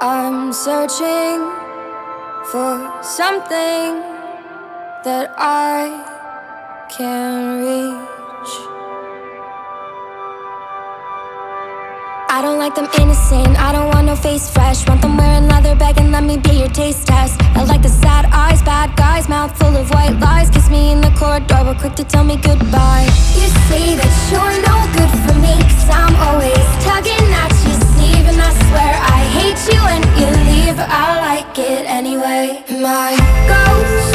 I'm searching for something that I can't reach. I don't like them innocent, I don't want no face fresh. Want them wearing leather, begging let me be your taste test. I like the sad eyes, bad guys, mouth full of white lies. Kiss me in the corridor, but quick to tell me goodbye. You say that you're no good for me, 'cause I'm always tugging at your sleeve. And I swear I hate you when you leave, I like it anyway. My ghost